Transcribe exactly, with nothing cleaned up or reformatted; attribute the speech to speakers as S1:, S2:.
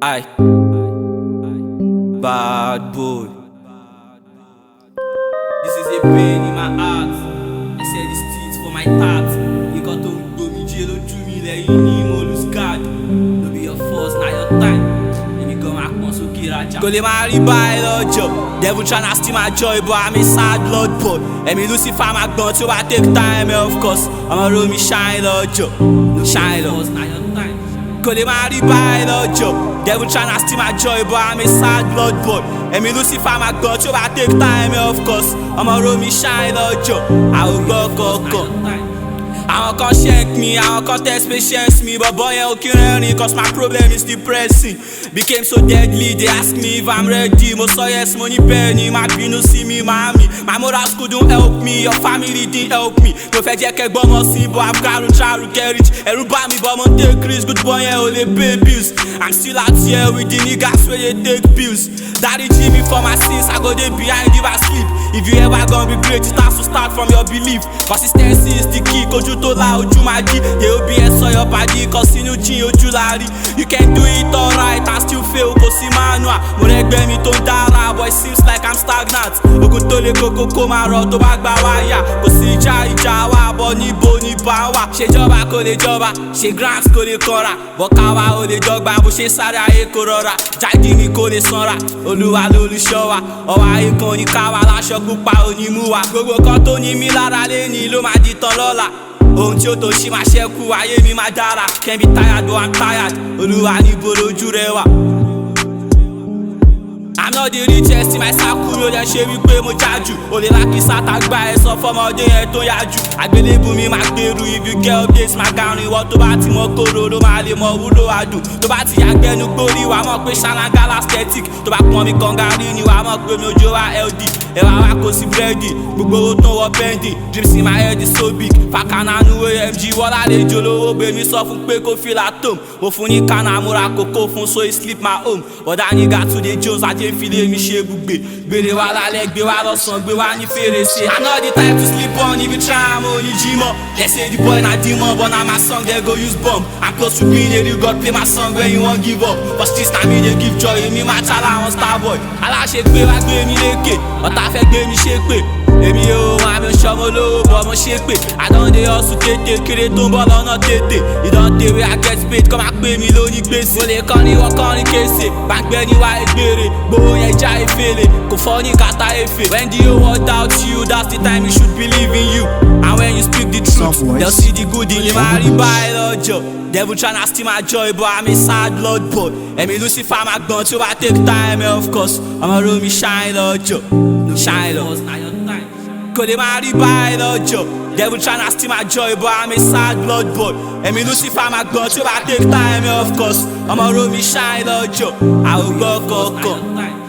S1: I, bad boy. This is a pain in my heart. I said this teeth for my tat. You got to go me jail or do me like you need more lose God. No be your force, not your time. If you go back once you get a job. Go le marry by the job. Devil tryna steal my joy, but I'm a sad blood boy. And me Lucifer my gun to I take time, of course. I'ma roll me shine the job. Shine the not your time. Go le marry by the job. Devil tryna steal my joy, but I'm a sad blood boy. And me Lucifer my gun to I take time, of course. I'ma roll me shine the job. I will go go go. I won't come check me, I won't come test patience me. But boy, I can't run cause my problem is depressing. Became so deadly, they ask me if I'm ready. Most so yes, money penny, my no see me, mommy. My mother school don't help me, your family didn't help me. No fact, you can't go more see, but I'm trying to get rich. Everybody, but I'm take Chris, good boy, yeah, they pay bills. I'm still out here with the niggas where they take pills. Daddy Jimmy for my sins, I go there behind if I sleep. If you ever gonna be great, it has to start from your belief. Consistency is the key, cause you to lie, you my G. They O B S on your body, cause you know chin, you lari. You can do it alright and still fail, cause you manual. Mo regbe mi to dara, boy seems like I'm stagnant. Ogun to le koko ko ma ro to ba gba waya. Kò sí ìjà ìjà wa, but níbo ni bá wà. Ṣé jọba kò lè jọba, ṣé grants kò lè kanra. Bọ̀káwa ò lè dọ́gba, bó ṣe sáré ayé kò rọra. Jáde mi kò lè sanra, Olúwa lolùṣọ́ wa. Ọwọ́ ayé kan ní káwa láṣọ pupa onímú wa. Gbogbo kan tó ní mí lára lẹ́ni ló máa di tán lọ́la. Ohun tí ó tó ṣí máa ṣẹ́kù, ayé mi máa dára. Can't be tired though I'm tired, Olúwa níbo lójú rẹ wà. I'm not the richest in my circle, ló dẹ̀ ṣe wípé mo jájú. Olè lákìsà tàgbà ẹ̀ sọ fọmọdé yẹn tó yájú. Àgbélébù mi máa gbèrú, if you get updates máa garun. Ìwọ tó bá ti mọ kóró ló máa lè mọ wúlò àdùn. Tó bá ti yàgbẹ́nu gbórí wàá mọ̀ pé ṣáláńgá aesthetic. Tó bá pọn mi kọ̀ǹgàrí ni wàá mọ̀ pé mi ò jó wa healthy. Ẹ̀wà wa kò sí búrẹ́dì, gbogbo owó tó wọ bẹ́ndì. Dreams in my head is so big, fàkànánú A M G wọ́lá lè jò lówó. Gbèmí sọ fún pé kó feel at home. Mo fún ní kánà múra kókó fún so he sleep my home. Bọ̀dá nígà to the Jones, ajé file mi ṣe gbùgbé. Gbèrè wa lálẹ́, gbé wa lọ́sàn, gbé wa ní fèrèsé. I'm not the type to sleep on if you try, I'm only Jimo. They say the boy na demon, but now my song they go use bomb. I'm close to being a real God, play my song when you won't give up. But still na me they give joy, èmi máa chala on Starboy. Aláṣẹ gbé wa gbé mi lékè, ọ̀tá fẹ́ gbé mi ṣépè. Èmi ò wá mi ṣọmọ lówó, bọ̀ mo ṣépè. I don dey hustle tètè, kéré tó ń bọ̀ lọ́nà tètè. Ìdánté wey I get paid, kọ́ máa pè mí lóní gbèsè. Mo lè kọ́ ní wọ́n kọ́ ní kése, gbàgbẹ́ ní wa ègbèrè. Gbowó yẹn já efele, kò fọ́ ní kàtà efe. When the whole world doubt you, that's the time you should believe in you. And when you speak the truth, they'll see the good in you. Marry by lọ́jọ́. Devil tryna steal my joy, but I'm a sad blood boy. And me Lucifer my gun to I take time, of course. I'ma roll me shine lọ́jọ́. Shine lọ́jọ́. Kò lè marry by lọ́jọ́. Devil tryna steal my joy, but I'm a sad blood boy. And me Lucifer my gun to I take time, of course. I'ma roll me shine lọ́jọ́. I will go go go.